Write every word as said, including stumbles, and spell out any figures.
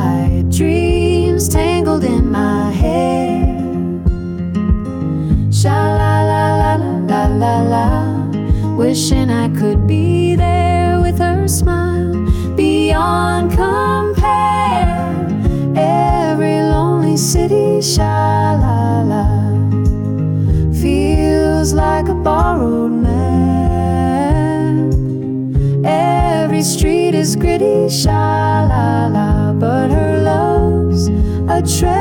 moonlight, dreams tangled in my hair. Sha-la-la-la-la-la-la, wishing I could be there with her smile beyond compare. Every lonely city, sha-la-la, feels like a borrowed map. Every street is gritty, sha-la-la, but her love's a treasure.